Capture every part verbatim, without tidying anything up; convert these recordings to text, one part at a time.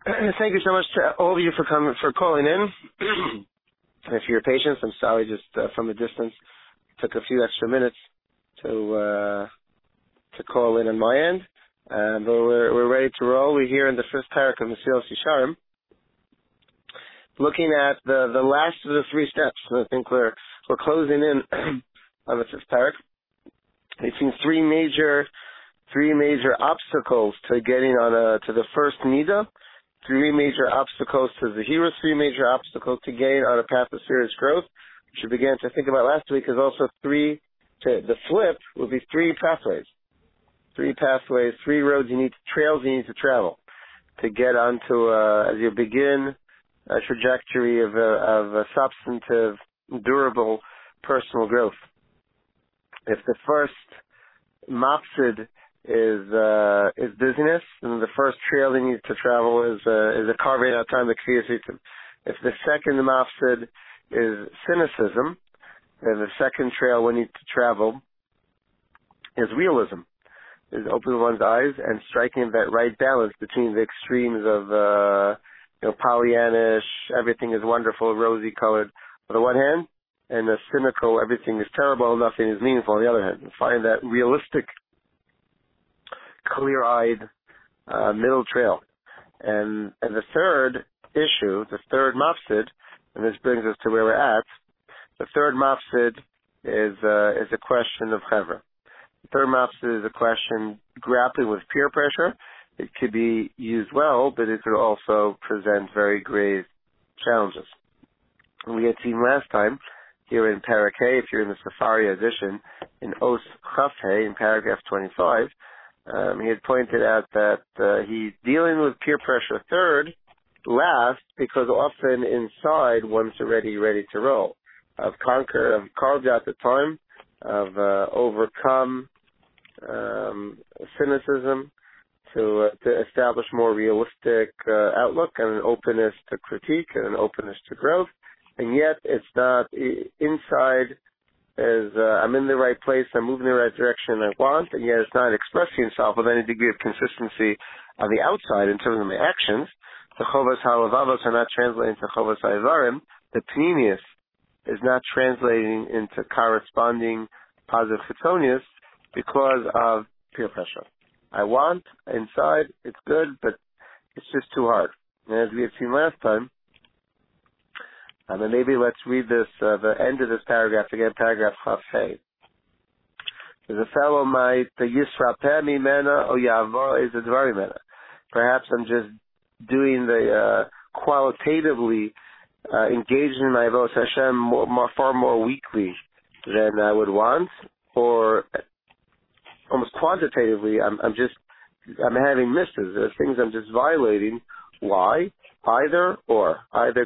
Thank you so much to all of you for coming, for calling in, and for your patience. I'm sorry, just uh, from a distance, took a few extra minutes to uh, to call in on my end, um, but we're we're ready to roll. We're here in the first parak of Mesilas Yesharim, looking at the the last of the three steps. I think we're we're closing in on the fifth parak. We've seen three major three major obstacles to getting on a to the first nida. Three major obstacles to Zahira, three major obstacles to gain on a path of serious growth, which we began to think about last week, is also three, to, the flip will be three pathways. Three pathways, three roads you need, trails you need to travel to get onto, uh, as you begin a trajectory of a, of a substantive, durable personal growth. If the first mafsid is uh, is busyness, and the first trail they need to travel is uh, is a carving out time the kfiyas itim. If the second mafsid is cynicism, then the second trail we need to travel is realism, is opening one's eyes and striking that right balance between the extremes of uh, you know, Pollyannish, everything is wonderful, rosy colored on the one hand, and the cynical, everything is terrible, nothing is meaningful on the other hand. Find that realistic, clear-eyed uh, middle trail. And and the third issue, the third mafsid, and this brings us to where we're at, the third mafsid is uh, is a question of chevra. The third mafsid is a question grappling with peer pressure. It could be used well, but it could also present very grave challenges. And we had seen last time, here in Parak Hay, if you're in the Safari edition, in Os Chaf Hay, in paragraph twenty-five, Um, he had pointed out that uh, he's dealing with peer pressure third, last, because often inside one's already ready to roll. I've conquered, I've carved out the time, I've uh, overcome um, cynicism to, uh, to establish more realistic uh, outlook and an openness to critique and an openness to growth. And yet it's not inside. Is uh, I'm in the right place, I'm moving in the right direction I want, and yet it's not expressing itself with any degree of consistency on the outside in terms of my actions. The chovas halavavos are not translating to chovas haivarim. The pnimius is not translating into corresponding positive chitonius because of peer pressure. I want, inside, it's good, but it's just too hard. And as we had seen last time, Um, and maybe let's read this, uh, the end of this paragraph again, paragraph Chaf Hey. There's a fellow might, the Yisrapeh mimena o yavor is a dvarimena. Perhaps I'm just doing the, uh, qualitatively, uh, engaged in my Avos Hashem more, more, far more weakly than I would want, or almost quantitatively, I'm, I'm just, I'm having misses. There's things I'm just violating. Why? Either or. Either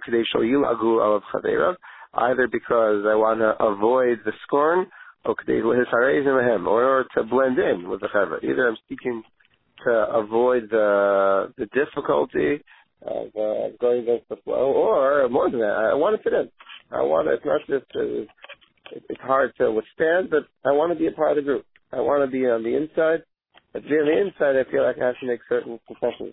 either because I want to avoid the scorn, or or in order to blend in with the chevra. Either I'm seeking to avoid the the difficulty of uh, going against the flow, or more than that, I want to fit in. I want to, it's not just, uh, it's hard to withstand, but I want to be a part of the group. I want to be on the inside. But to be on the inside, I feel like I have to make certain concessions.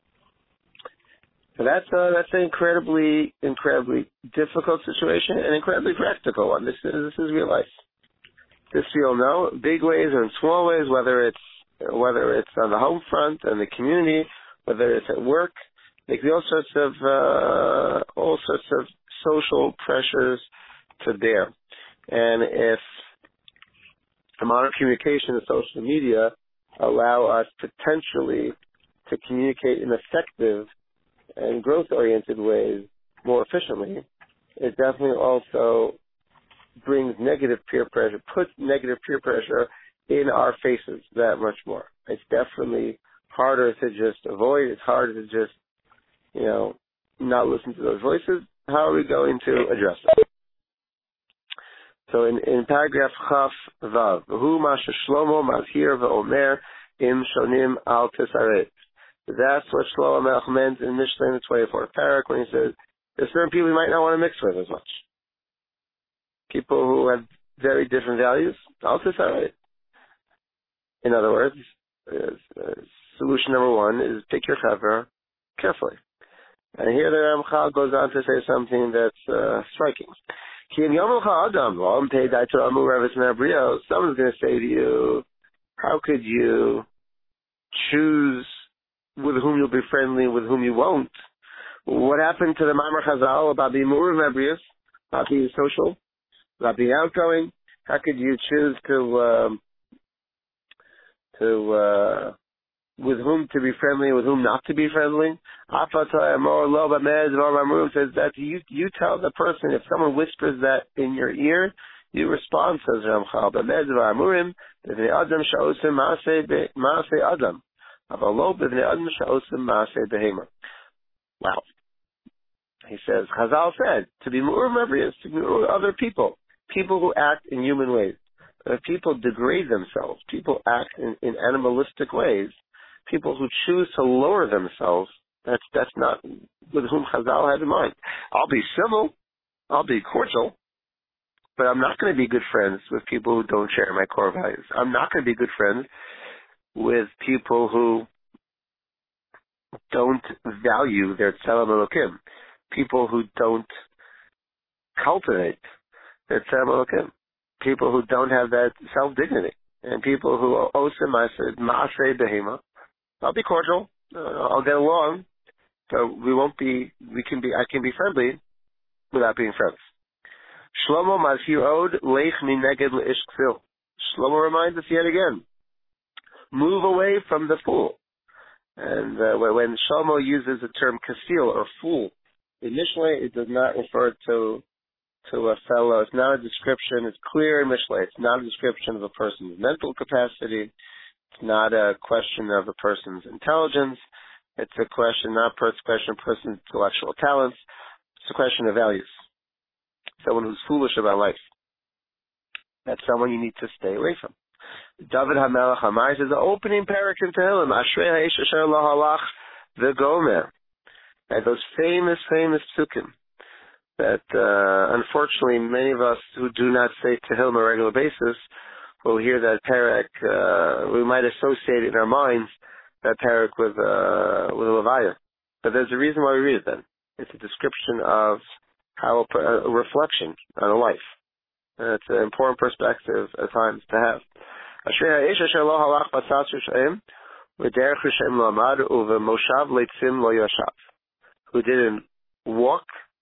So that's uh, that's an incredibly, incredibly difficult situation, and incredibly practical one. This is this is real life. This you'll know, big ways or in small ways, whether it's whether it's on the home front and the community, whether it's at work. There's all sorts of uh, all sorts of social pressures to bear, and if the modern communication and social media allow us potentially to communicate in effective and growth-oriented ways more efficiently, it definitely also brings negative peer pressure, puts negative peer pressure in our faces that much more. It's definitely harder to just avoid. It's harder to just, you know, not listen to those voices. How are we going to address it? So in, in paragraph Chaf Vav, Hu Masha Shlomo Mazhir V'Omer Im Shonim Al Tisaret. That's what Shlomo Melech meant in Mishlei in the twenty-fourth parak when he says there's certain people you might not want to mix with as much. People who have very different values, also say. In other words, is, uh, solution number one is pick your chevra carefully. And here the Ramchal goes on to say something that's uh, striking. Someone's going to say to you, how could you choose with whom you'll be friendly and with whom you won't? What happened to the Maimar Chazal about being Mu'ur Mebrius, about being social, about being outgoing? How could you choose to um, to uh, with whom to be friendly and with whom not to be friendly? Says that you you tell the person, if someone whispers that in your ear, you respond, says Ramchal. Wow. He says, Chazal said, to be Mu'ur Mebrius, to be Mu'ur other people, people who act in human ways. If people degrade themselves, people act in, in animalistic ways, people who choose to lower themselves, that's that's not with whom Chazal had in mind. I'll be civil, I'll be cordial, but I'm not going to be good friends with people who don't share my core values. I'm not going to be good friends with people who don't value their Tzelem Elokim, people who don't cultivate their Tzelem Elokim, people who don't have that self-dignity, and people who are Osem Maaseh Behema. I'll be cordial, uh, I'll get along, so we won't be, we can be, I can be friendly without being friends. Shlomo Mazhir Od Leich Mineged Leish Kfil. Shlomo reminds us yet again, move away from the fool. And uh, when Shlomo uses the term kafil or fool, initially it does not refer to to a fellow. It's not a description. It's clear in Mishlei. It's not a description of a person's mental capacity. It's not a question of a person's intelligence. It's a question, not a question of a person's intellectual talents. It's a question of values. Someone who's foolish about life. That's someone you need to stay away from. David HaMelech HaMai says the opening parak in Tehillim, Ashrei Haish Asher Lo Halach V'Gomer. And those famous, famous psukim that uh, unfortunately many of us who do not say Tehillim on a regular basis will hear that parak. Uh, we might associate in our minds that parak with uh, with a Levaya. But there's a reason why we read it then. It's a description of how a, a reflection on a life. And it's an important perspective at times to have. Ashrei Haish Asher Lo Halach B'Tzatzu She'em V'Derech Hashem Lo Amad U'V'Moshav Leitzim Lo Yashav. Who didn't walk,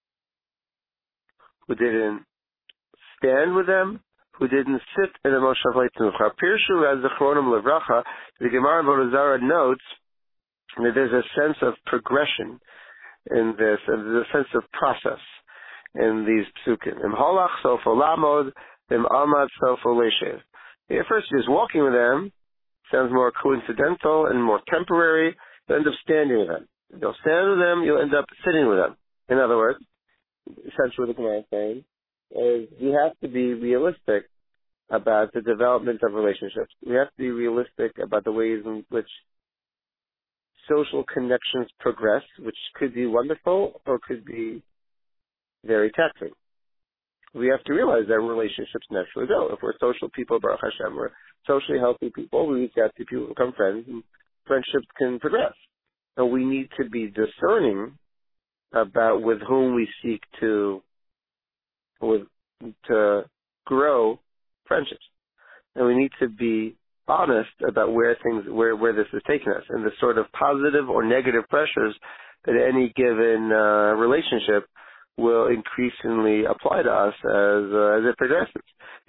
who didn't stand with them, who didn't sit in the Moshav Leitzim. Pirshu as the Chronim Levracha, the Gemara in Avodah Zarah notes that there's a sense of progression in this, and there's a sense of process in these psukim. Im Holach Sofo Lamod, Im Amad Sofo Leishev. First, just walking with them sounds more coincidental and more temporary. You end up standing with them. You'll stand with them, you'll end up sitting with them. In other words, essentially what the Gemara is saying is you have to be realistic about the development of relationships. We have to be realistic about the ways in which social connections progress, which could be wonderful or could be very taxing. We have to realize that relationships naturally go. If we're social people, Baruch Hashem, we're socially healthy people, we reach out to people, become friends, and friendships can progress. And we need to be discerning about with whom we seek to with, to grow friendships. And we need to be honest about where things, where, where this is taking us, and the sort of positive or negative pressures that any given uh, relationship will increasingly apply to us as uh, as it progresses.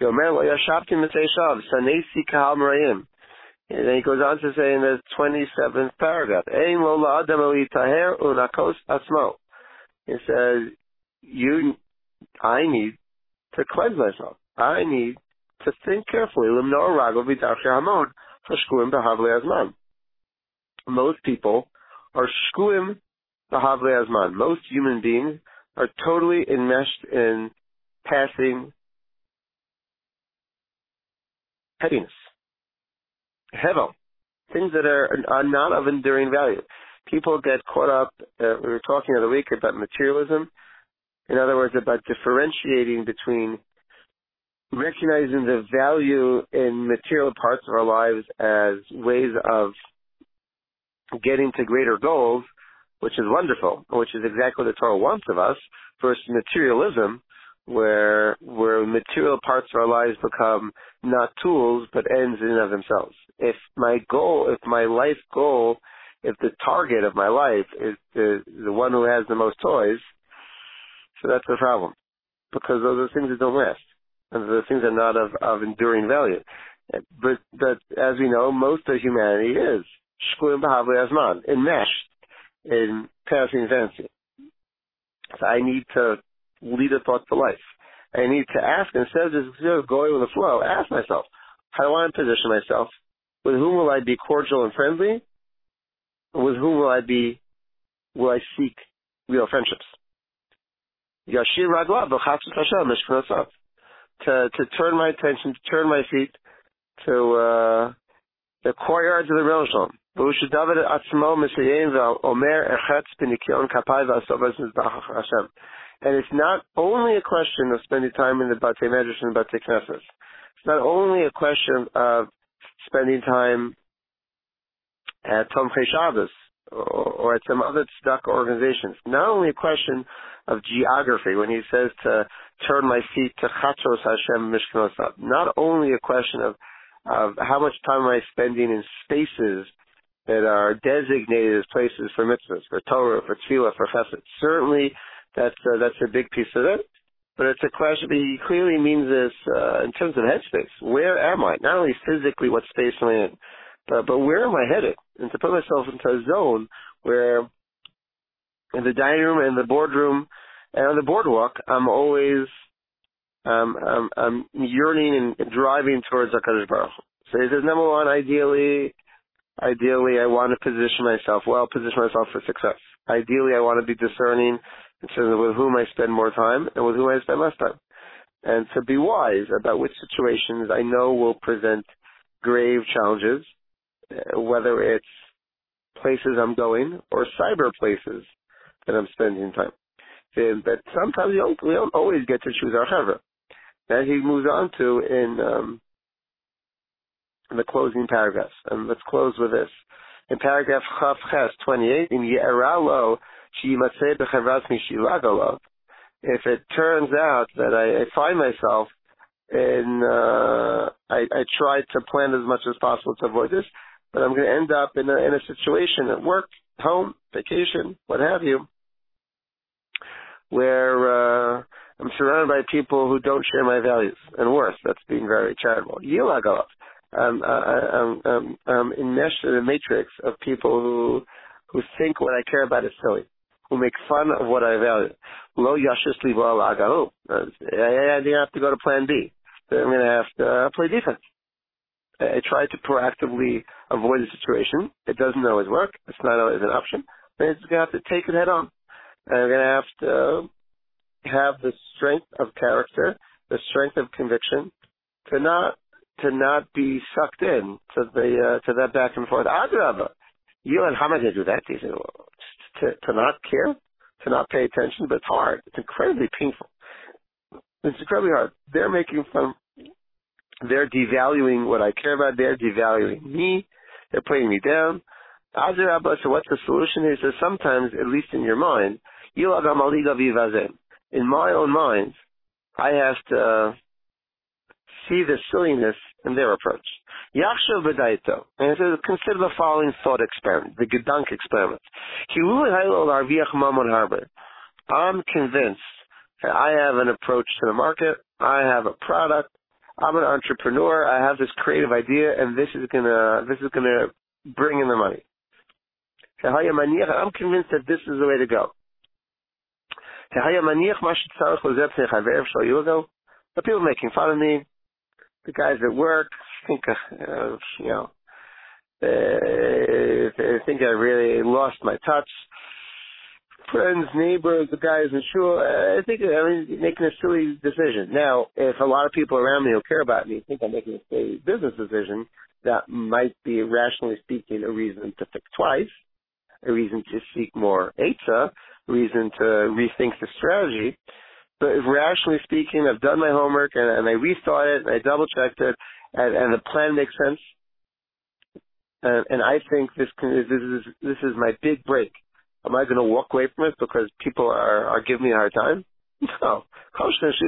And then he goes on to say in the twenty-seventh paragraph, he says, "You, I need to cleanse myself. I need to think carefully. Most people are shkuim b'havle azman. Most human beings are totally enmeshed in passing pettiness, hevel, things that are, are not of enduring value. People get caught up, uh, we were talking the other week about materialism, in other words, about differentiating between recognizing the value in material parts of our lives as ways of getting to greater goals which is wonderful, which is exactly what the Torah wants of us, versus materialism, where where material parts of our lives become not tools but ends in and of themselves. If my goal, if my life goal, if the target of my life is the the one who has the most toys, so that's the problem, because those are things that don't last, and the things are not of, of enduring value. But but as we know, most of humanity is shkuim b'havli azman, enmeshed in passing fancy. So I need to lead a thoughtful life. I need to ask, instead of just you know, going with the flow, ask myself, how do I want to position myself? With whom will I be cordial and friendly? With whom will I be, will I seek real friendships? Yashir raglav v'chatzut Hashem mishkanosav. To to turn my attention, to turn my feet to uh, the courtyards of the Rebbeinu Shalom. V'ushu David atzmo misayein v'omer echetz b'nikion kapai v'asovas mizbach Hashem. And it's not only a question of spending time in the Batei Medrash and Batei Knesset. It's not only a question of spending time at Tomchei Shabbos or, or at some other tzedakah organizations. Not only a question of geography when he says to turn my feet to Chatzos Hashem Mishkanosav. Not only a question of, of how much time am I spending in spaces that are designated as places for mitzvahs, for Torah, for tefillah, for chesed. Certainly, that's uh, that's a big piece of it. But it's a question. He clearly means this uh, in terms of headspace. Where am I? Not only physically, what space am I in, but but where am I headed? And to put myself into a zone where, in the dining room and the boardroom and on the boardwalk, I'm always um, I'm, I'm yearning and driving towards HaKadosh Baruch Hu. So he says, number one, ideally, ideally, I want to position myself well, position myself for success. Ideally, I want to be discerning in terms of with whom I spend more time and with whom I spend less time. And to be wise about which situations I know will present grave challenges, uh, whether it's places I'm going or cyber places that I'm spending time. And, but sometimes we don't, we don't always get to choose our chevra. And he moves on to in, um, in the closing paragraphs. And let's close with this. In paragraph Chav Ches twenty-eight, in Ye'era lo sheyimatzeh b'chevras mishilagolov, if it turns out that I, I find myself in, uh, I, I try to plan as much as possible to avoid this, but I'm going to end up in a, in a situation at work, home, vacation, what have you, where uh, I'm surrounded by people who don't share my values, and worse, that's being very charitable. Yilagolov. Um, I, I'm, I'm, I'm enmeshed in a matrix of people who who think what I care about is silly, who make fun of what I value. Lo yashis li ba'alagahu. I didn't have to go to plan B. I'm going to have to uh, play defense. I, I try to proactively avoid the situation. It doesn't always work. It's not always an option. I'm just going to have to take it head on. And I'm going to have to have the strength of character, the strength of conviction, to not to not be sucked in to the uh, to that back and forth. Adrabah, you and how am I going to do that? He said, well, to to not care, to not pay attention, but it's hard. It's incredibly painful. It's incredibly hard. They're making fun. They're devaluing what I care about. They're devaluing me. They're putting me down. Adrabah. So what's the solution? He says sometimes, at least in your mind, in my own mind, I have to see the silliness in their approach. Yachshav b'daito. And it says, consider the following thought experiment, the Gedank experiment. I'm convinced that I have an approach to the market. I have a product. I'm an entrepreneur. I have this creative idea, and this is gonna this is gonna bring in the money. I'm convinced that this is the way to go. The people making fun of me, the guys at work think, uh, you know, they, they think I really lost my touch. Friends, neighbors, the guys in shul, I think I'm making a silly decision. Now, if a lot of people around me who care about me think I'm making a silly business decision, that might be, rationally speaking, a reason to think twice, a reason to seek more eitzah, a reason to rethink the strategy. But if rationally speaking, I've done my homework and, and I rethought it and I double checked it and, and the plan makes sense, and, and I think this can, this is this is my big break. Am I going to walk away from it because people are, are giving me a hard time? No. I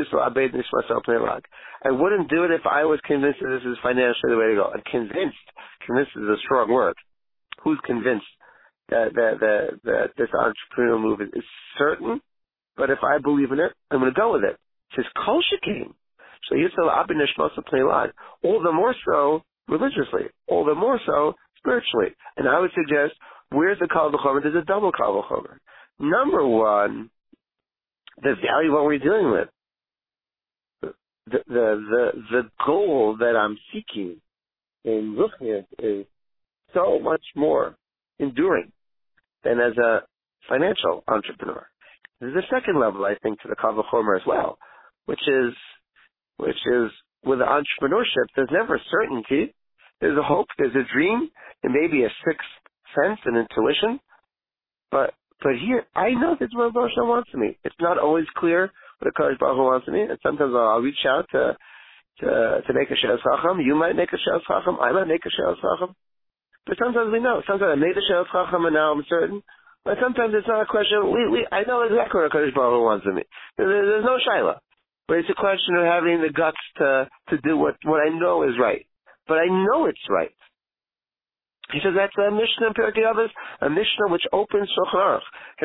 wouldn't do it if I was convinced that this is financially the way to go. And convinced, convinced is a strong word. Who's convinced that, that, that, that this entrepreneurial move is, is certain? But if I believe in it, I'm going to go with it. It says kol shekein. So Yisrael Abin Nishmasa Pnei, all the more so religiously, all the more so spiritually. And I would suggest, where's the Kal V'chomer? There's a double Kal V'chomer. Number one, the value of what we're dealing with. The, the, the, the goal that I'm seeking in Ruchnius is so much more enduring than as a financial entrepreneur. There's a second level, I think, to the Kal V'chomer as well, which is which is with entrepreneurship, there's never certainty. There's a hope, there's a dream, and maybe a sixth sense, an intuition. But but here, I know that's what Baruch Hashem wants of me. It's not always clear what Kadosh Baruch Hu wants of me, and sometimes I'll, I'll reach out to to to make a She'as Chacham. You might make a She'as Chacham. I might make a She'as Chacham. But sometimes we know. Sometimes I made a She'as Chacham, and now I'm certain. But sometimes it's not a question. We we I know exactly what Kadosh Baruch Hu wants of me. There, there's no shaila. But it's a question of having the guts to, to do what, what I know is right. But I know it's right. He says that's a Mishnah in Pirkei Avos, a Mishnah which opens Shulchan Aruch.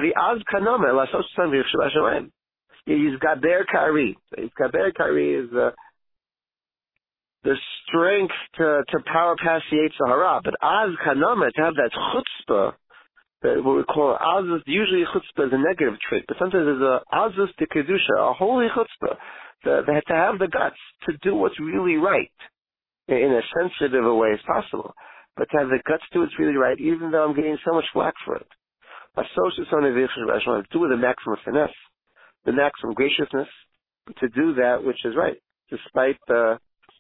He's got Gaber Kari. He's got Gaber Kari is the, the strength to, to power past the Yetzer Hara. But Az Kanama, to have that chutzpah, that what we call azus, usually chutzpah is a negative trait, but sometimes there's a azus de kedusha, a holy chutzpah. The, they have to have the guts to do what's really right in, in as sensitive a way as possible, but to have the guts to do what's really right, even though I'm getting so much flack for it. A social son of Yisrael, do with the maximum finesse, the maximum graciousness, to do that which is right, despite the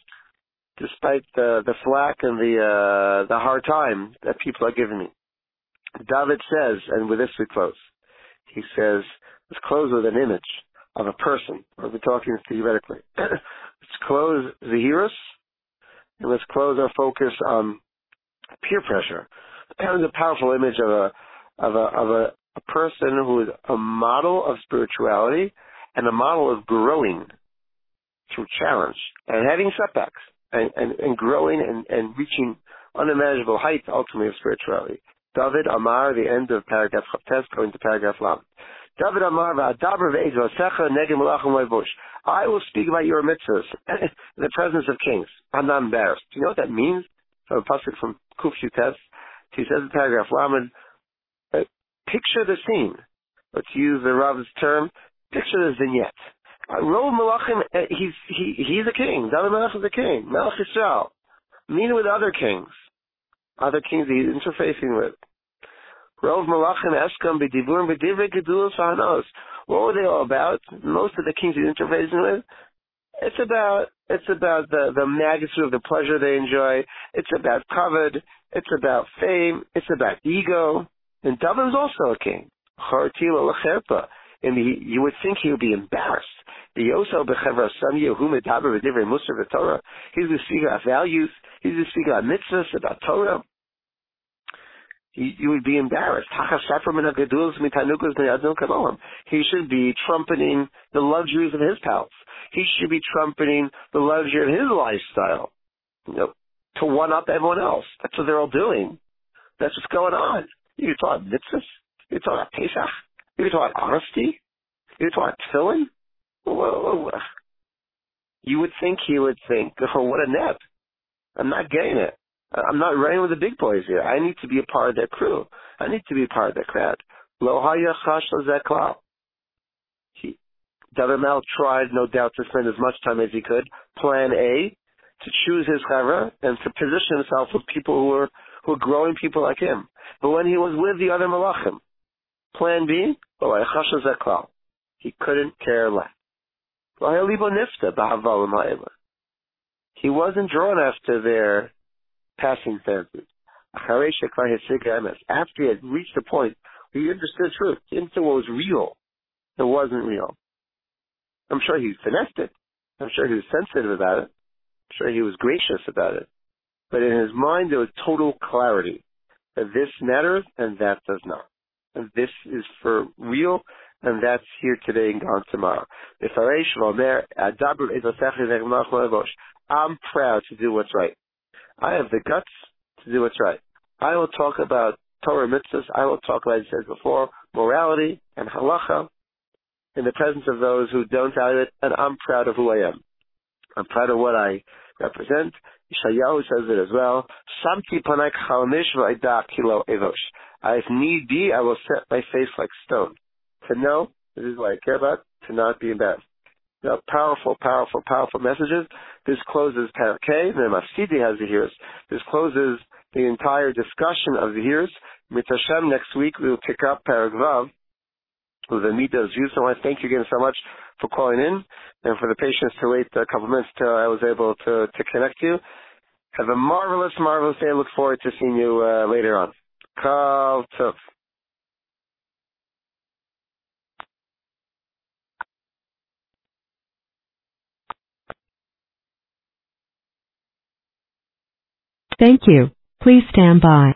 despite the the flack and the uh, the hard time that people are giving me. David says, and with this we close, he says, let's close with an image of a person. We're talking theoretically. Let's close Zahirus, and let's close our focus on peer pressure. There's a powerful image of a of a of a, a person who is a model of spirituality and a model of growing through challenge and having setbacks and, and, and growing and, and reaching unimaginable heights ultimately of spirituality. David Amar, the end of paragraph Chavtes, going to paragraph Lam. David Amar, v'adaber ve'ez v'asecha negem melachim lo'evush. I will speak about your mitzvahs in the presence of kings. I'm not embarrassed. Do you know what that means? From a pasuk from Kuf Shutes, he says in paragraph Lamed, uh, picture the scene. Let's use the Rav's term. Picture the vignette. Uh, Rov Melachim, uh, he's he he's a king. David Melach is a king. Melech Yisrael. Meaning with other kings. Other kings he's interfacing with. Rov Malachim Eskam B'divurim B'divrei Gedulos Hanos. What were they all about? Most of the kings he's interfacing with, it's about it's about the, the magnitude of the pleasure they enjoy. It's about kavod. It's about fame. It's about ego. And David is also a king. Chartila L'cherpa. And he, you would think he would be embarrassed. The Yosel B'chevra Sam Yehu Medaber B'divrei Musar V'Torah. He's going to speak about values. He's going to speak about mitzvahs, about Torah. He, you would be embarrassed. He should be trumpeting the luxuries of his palace. He should be trumpeting the luxury of his lifestyle, you know, to one up everyone else. That's what they're all doing. That's what's going on. You can talk about mitzvahs. You can talk about Pesach. You can talk about honesty. You can talk about tefillin. Whoa. You would think he would think, oh, what a net. I'm not getting it. I'm not running with the big boys here. I need to be a part of that crew. I need to be a part of that crowd. Lo haya chash lezeh klal. He, David Mel tried, no doubt, to spend as much time as he could. Plan A, to choose his chevra and to position himself with people who were who were growing people like him. But when he was with the other malachim, Plan B, lo haya chash lezeh klal. He couldn't care less. Lo haya libo nifta b'hava l'ma'ila. He wasn't drawn after their passing fancies. After he had reached a point where he understood truth, he understood what was real, it wasn't real. I'm sure he finessed it. I'm sure he was sensitive about it. I'm sure he was gracious about it. But in his mind, there was total clarity that this matters and that does not. and this is for real, and that's here today and gone tomorrow. I'm proud to do what's right. I have the guts to do what's right. I will talk about Torah mitzvahs. I will talk, like I said before, morality and halacha in the presence of those who don't value it, and I'm proud of who I am. I'm proud of what I represent. Yeshayahu says it as well. Samti panak chalmish v'ayda kilo evosh. If need be, I will set my face like stone. To know, this is what I care about, to not be embarrassed. Now, powerful, powerful, powerful messages. This closes Parak K, and then Mafsidi has the hears. This closes the entire discussion of the hears. Mit Hashem, next week we will pick up Parak Vav with the Midas Jews. So I want to thank you again so much for calling in and for the patience to wait a couple minutes till I was able to, to connect you. Have a marvelous, marvelous day. I look forward to seeing you uh, later on. Kol Tov. Thank you. Please stand by.